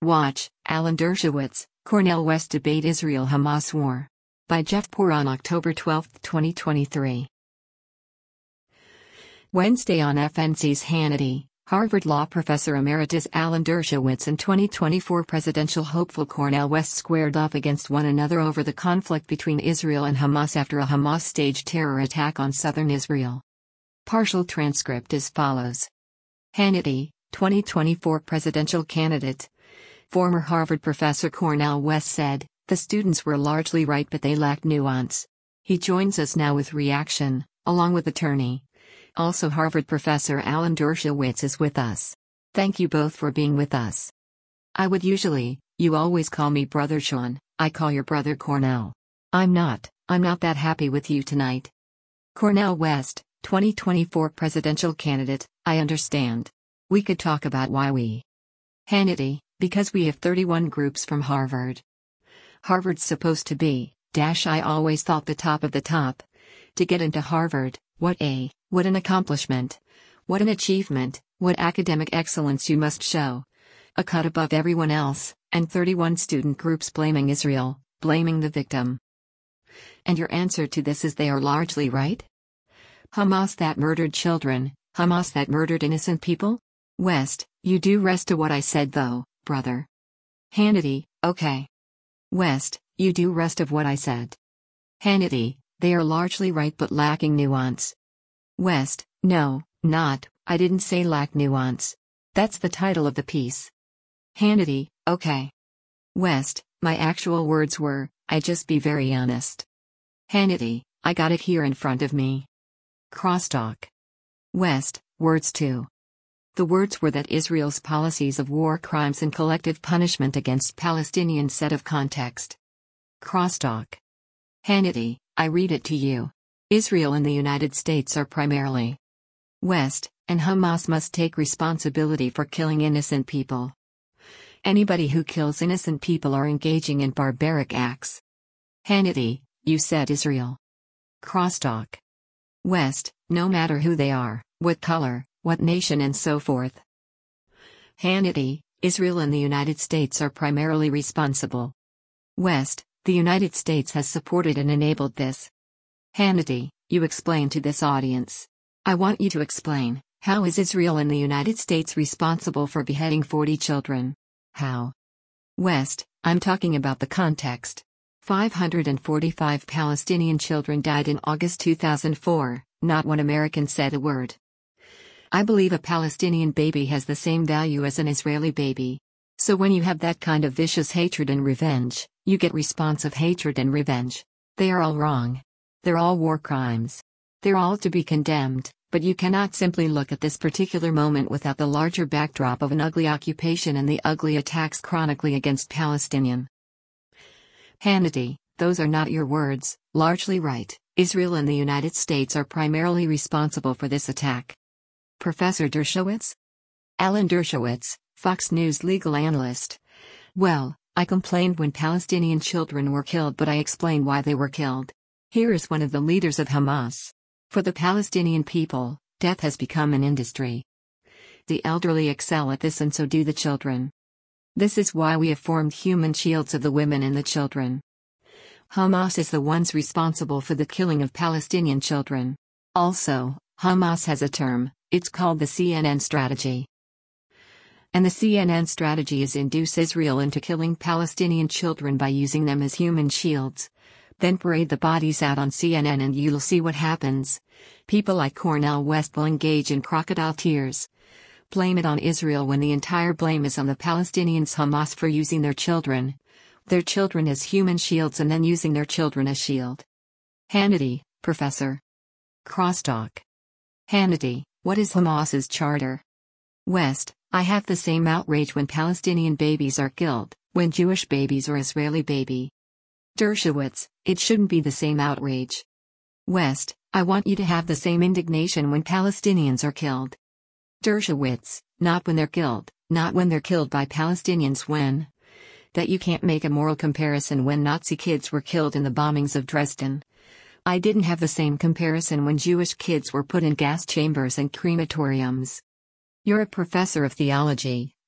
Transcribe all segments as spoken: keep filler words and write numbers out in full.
Watch, Alan Dershowitz, Cornel West Debate Israel-Hamas War. By Jeff Poor on October twelfth, twenty twenty-three. Wednesday on F N C's Hannity, Harvard Law Professor Emeritus Alan Dershowitz and twenty twenty-four presidential hopeful Cornel West squared off against one another over the conflict between Israel and Hamas after a Hamas-staged terror attack on southern Israel. Partial transcript as follows. Hannity, twenty twenty-four presidential candidate. Former Harvard professor Cornel West said, "The students were largely right but they lacked nuance." He joins us now with reaction, along with attorney. Also Harvard professor Alan Dershowitz is with us. Thank you both for being with us. I would usually, you always call me Brother Sean, I call your brother Cornel. I'm not, I'm not that happy with you tonight. Cornel West, twenty twenty-four presidential candidate, I understand. We could talk about why we. Hannity, because we have thirty-one groups from Harvard. Harvard's supposed to be, dash I always thought the top of the top. To get into Harvard, what a, what an accomplishment. What an achievement, what academic excellence you must show. A cut above everyone else, and thirty-one student groups blaming Israel, blaming the victim. And your answer to this is they are largely right? Hamas that murdered children, Hamas that murdered innocent people? West, you do rest to what I said though, brother. Hannity, okay. West, you do rest of what I said. Hannity, they are largely right but lacking nuance. West, no, not, I didn't say lack nuance. That's the title of the piece. Hannity, okay. West, my actual words were, I just be very honest. Hannity, I got it here in front of me. Crosstalk. West, words too. The words were that Israel's policies of war crimes and collective punishment against Palestinians set of context. Crosstalk. Hannity, I read it to you. Israel and the United States are primarily West, and Hamas must take responsibility for killing innocent people. Anybody who kills innocent people are engaging in barbaric acts. Hannity, you said Israel. Crosstalk. West, no matter who they are, what color, what nation and so forth. Hannity, Israel and the United States are primarily responsible. West, the United States has supported and enabled this. Hannity, you explain to this audience. I want you to explain, how is Israel and the United States responsible for beheading forty children? How? West, I'm talking about the context. five hundred forty-five Palestinian children died in August two thousand four, not one American said a word. I believe a Palestinian baby has the same value as an Israeli baby. So when you have that kind of vicious hatred and revenge, you get responsive hatred and revenge. They are all wrong. They're all war crimes. They're all to be condemned, but you cannot simply look at this particular moment without the larger backdrop of an ugly occupation and the ugly attacks chronically against Palestinian. Hannity, those are not your words, largely right. Israel and the United States are primarily responsible for this attack. Professor Dershowitz? Alan Dershowitz, Fox News legal analyst. Well, I complained when Palestinian children were killed, but I explained why they were killed. Here is one of the leaders of Hamas. For the Palestinian people, death has become an industry. The elderly excel at this and so do the children. This is why we have formed human shields of the women and the children. Hamas is the ones responsible for the killing of Palestinian children. Also, Hamas has a term, it's called the C N N strategy. And the C N N strategy is induce Israel into killing Palestinian children by using them as human shields. Then parade the bodies out on C N N and you'll see what happens. People like Cornel West will engage in crocodile tears. Blame it on Israel when the entire blame is on the Palestinians, Hamas, for using their children. Their children as human shields and then using their children as shield. Hannity, Professor. Crosstalk. Hannity, what is Hamas's charter? West, I have the same outrage when Palestinian babies are killed, when Jewish babies or Israeli baby. Dershowitz, it shouldn't be the same outrage. West, I want you to have the same indignation when Palestinians are killed. Dershowitz, not when they're killed, not when they're killed by Palestinians when. That you can't make a moral comparison when Nazi kids were killed in the bombings of Dresden. I didn't have the same comparison when Jewish kids were put in gas chambers and crematoriums. You're a professor of theology,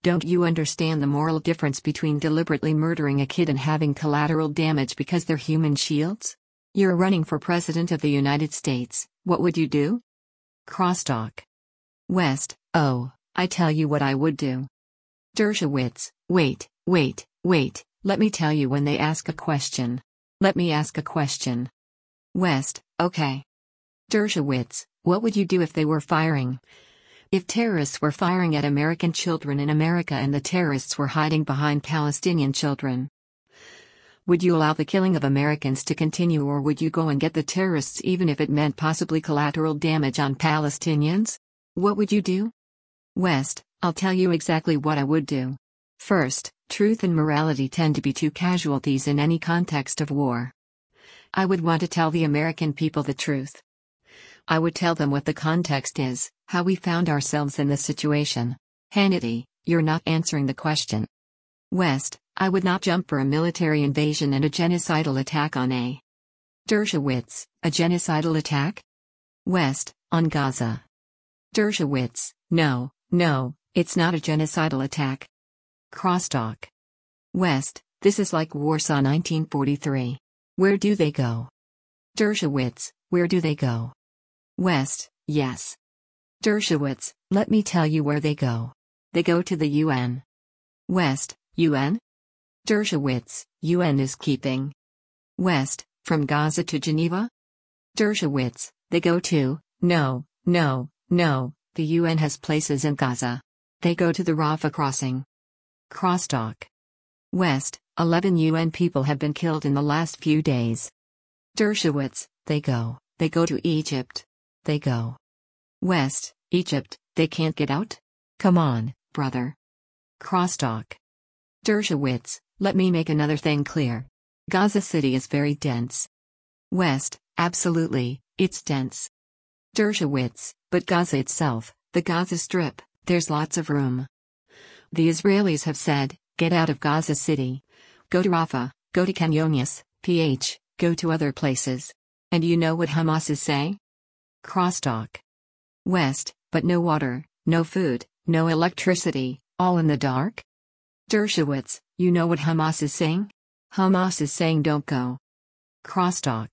Don't you understand the moral difference between deliberately murdering a kid and having collateral damage because they're human shields? You're running for President of the United States, what would you do? Crosstalk. West, oh, I tell you what I would do. Dershowitz, wait, wait, wait, let me tell you when they ask a question. Let me ask a question. West, okay. Dershowitz, what would you do if they were firing? If terrorists were firing at American children in America and the terrorists were hiding behind Palestinian children? Would you allow the killing of Americans to continue, or would you go and get the terrorists even if it meant possibly collateral damage on Palestinians? What would you do? West, I'll tell you exactly what I would do. First, truth and morality tend to be two casualties in any context of war. I would want to tell the American people the truth. I would tell them what the context is, how we found ourselves in this situation. Hannity, you're not answering the question. West, I would not jump for a military invasion and a genocidal attack on a. Dershowitz, a genocidal attack? West, on Gaza. Dershowitz, no, no, it's not a genocidal attack. Crosstalk. West, this is like Warsaw nineteen forty-three. Where do they go? Dershowitz, where do they go? West, yes. Dershowitz, let me tell you where they go. They go to the U N. West, U N? Dershowitz, U N is keeping. West, from Gaza to Geneva? Dershowitz, they go to, no, no, no, the U N has places in Gaza. They go to the Rafah crossing. Crosstalk. West, eleven U N people have been killed in the last few days. Dershowitz, they go, they go to Egypt. They go. West, Egypt, they can't get out? Come on, brother. Crosstalk. Dershowitz, let me make another thing clear. Gaza City is very dense. West, absolutely, it's dense. Dershowitz, but Gaza itself, the Gaza Strip, there's lots of room. The Israelis have said, get out of Gaza City. Go to Rafah, go to Khan Younis, P H, go to other places. And you know what Hamas is saying? Crosstalk. West, but no water, no food, no electricity, all in the dark? Dershowitz, you know what Hamas is saying? Hamas is saying don't go. Crosstalk.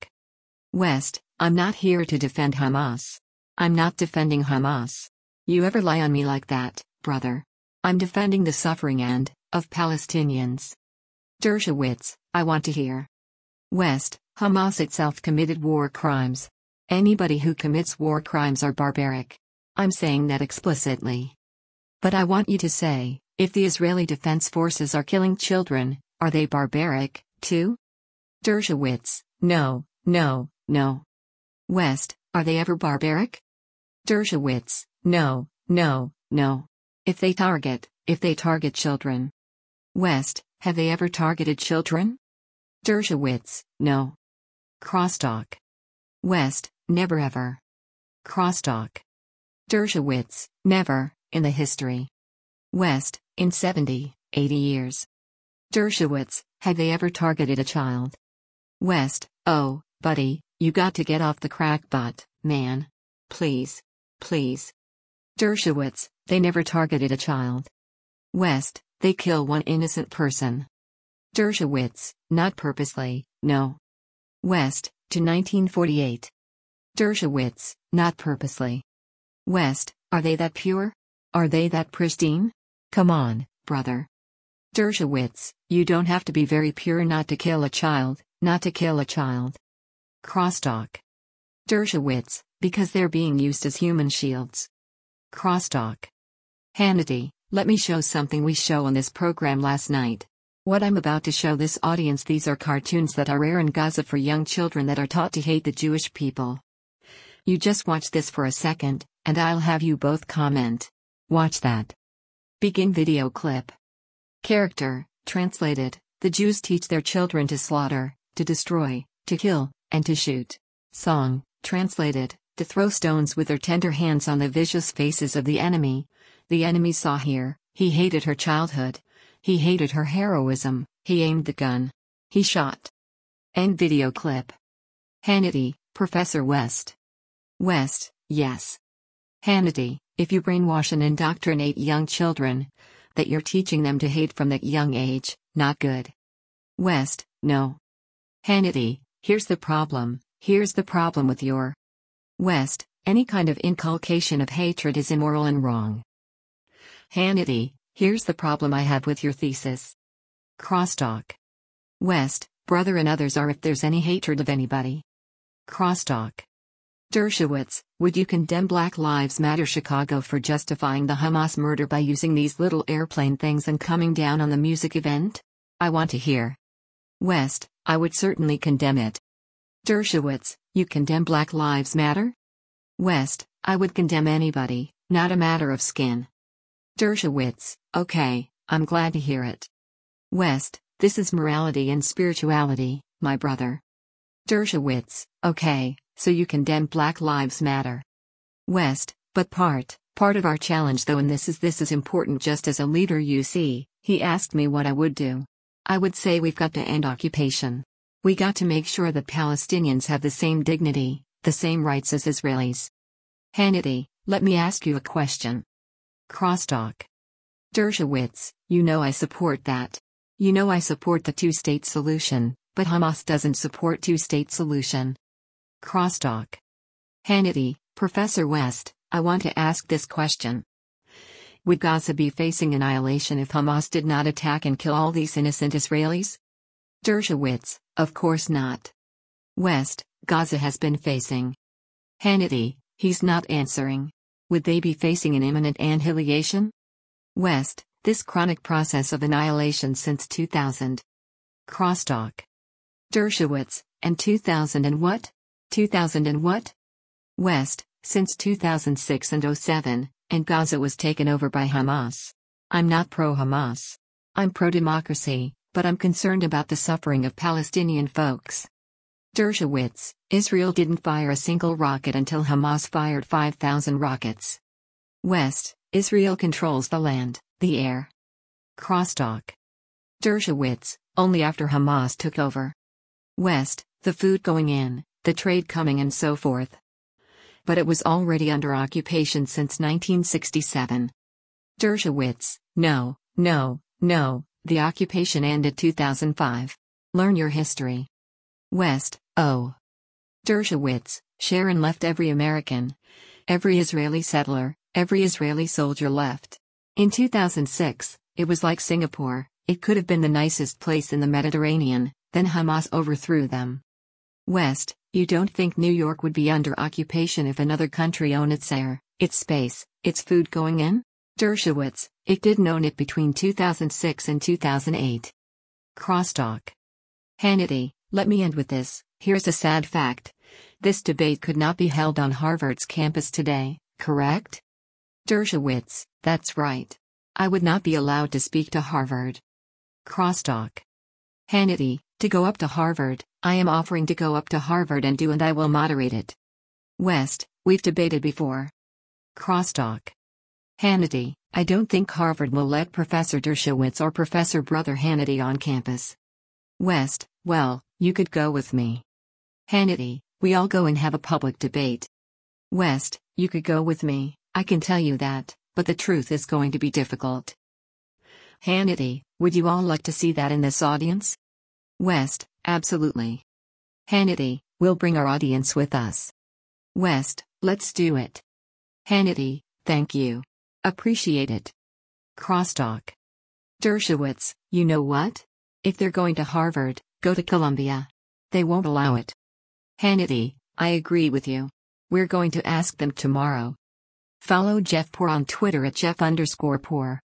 West, I'm not here to defend Hamas. I'm not defending Hamas. You ever lie on me like that, brother? I'm defending the suffering and, of Palestinians. Dershowitz, I want to hear. West, Hamas itself committed war crimes. Anybody who commits war crimes are barbaric. I'm saying that explicitly. But I want you to say, if the Israeli Defense Forces are killing children, are they barbaric, too? Dershowitz, no, no, no. West, are they ever barbaric? Dershowitz, no, no, no. If they target, if they target children. West, have they ever targeted children? Dershowitz, no. Crosstalk. West, never ever. Crosstalk. Dershowitz, never, in the history. West, in seventy, eighty years. Dershowitz, have they ever targeted a child? West, oh, buddy, you got to get off the crackpot, man. Please. Please. Dershowitz, they never targeted a child. West, they kill one innocent person. Dershowitz, not purposely, no. West, to nineteen forty-eight. Dershowitz, not purposely. West, are they that pure? Are they that pristine? Come on, brother. Dershowitz, you don't have to be very pure not to kill a child, not to kill a child. Crosstalk. Dershowitz, because they're being used as human shields. Crosstalk. Hannity, let me show something we show on this program last night. What I'm about to show this audience, these are cartoons that are rare in Gaza for young children that are taught to hate the Jewish people. You just watch this for a second, and I'll have you both comment. Watch that. Begin video clip. Character, translated, the Jews teach their children to slaughter, to destroy, to kill, and to shoot. Song, translated, to throw stones with their tender hands on the vicious faces of the enemy. The enemy saw here, he hated her childhood. He hated her heroism, he aimed the gun. He shot. End video clip. Hannity, Professor West. West, yes. Hannity, if you brainwash and indoctrinate young children, That you're teaching them to hate from that young age, not good. West, no. Hannity, here's the problem, here's the problem with your West, any kind of inculcation of hatred is immoral and wrong. Hannity, here's the problem I have with your thesis. Crosstalk. West, brother and others are if there's any hatred of anybody. Crosstalk. Dershowitz, would you condemn Black Lives Matter Chicago for justifying the Hamas murder by using these little airplane things and coming down on the music event? I want to hear. West, I would certainly condemn it. Dershowitz, you condemn Black Lives Matter? West, I would condemn anybody, not a matter of skin. Dershowitz, okay, I'm glad to hear it. West, this is morality and spirituality, my brother. Dershowitz, okay, so you condemn Black Lives Matter. West, but part, part of our challenge though and this is this is important just as a leader you see, he asked me what I would do. I would say we've got to end occupation. We got to make sure that Palestinians have the same dignity, the same rights as Israelis. Hannity, let me ask you a question. Crosstalk. Dershowitz, you know I support that. You know I support the two-state solution, but Hamas doesn't support two-state solution. Crosstalk. Hannity, Professor West, I want to ask this question. Would Gaza be facing annihilation if Hamas did not attack and kill all these innocent Israelis? Dershowitz, of course not. West, Gaza has been facing. Hannity, he's not answering. Would they be facing an imminent annihilation? West, this chronic process of annihilation since two thousand. Crosstalk. Dershowitz, and two thousand and what? two thousand and what? West, since two thousand six and oh seven, and Gaza was taken over by Hamas. I'm not pro-Hamas. I'm pro-democracy, but I'm concerned about the suffering of Palestinian folks. Dershowitz, Israel didn't fire a single rocket until Hamas fired five thousand rockets. West, Israel controls the land, the air. Crosstalk. Dershowitz, only after Hamas took over. West, the food going in, the trade coming and so forth. But it was already under occupation since nineteen sixty-seven. Dershowitz, no, no, no, the occupation ended two thousand five. Learn your history. West, oh. Dershowitz, Sharon left every American. Every Israeli settler, every Israeli soldier left. In two thousand six, it was like Singapore, it could have been the nicest place in the Mediterranean, then Hamas overthrew them. West, you don't think New York would be under occupation if another country owned its air, its space, its food going in? Dershowitz, it didn't own it between two thousand six and two thousand eight. Crosstalk. Hannity, let me end with this, here's a sad fact. This debate could not be held on Harvard's campus today, correct? Dershowitz, that's right. I would not be allowed to speak to Harvard. Crosstalk. Hannity, to go up to Harvard, I am offering to go up to Harvard and do and I will moderate it. West, we've debated before. Crosstalk. Hannity, I don't think Harvard will let Professor Dershowitz or Professor Brother Hannity on campus. West, well, you could go with me. Hannity, we all go and have a public debate. West, you could go with me, I can tell you that, but the truth is going to be difficult. Hannity, would you all like to see that in this audience? West, absolutely. Hannity, we'll bring our audience with us. West, let's do it. Hannity, thank you. Appreciate it. Crosstalk. Dershowitz, you know what? If they're going to Harvard, go to Columbia. They won't allow it. Hannity, I agree with you. We're going to ask them tomorrow. Follow Jeff Poor on Twitter at Jeff underscore Poor.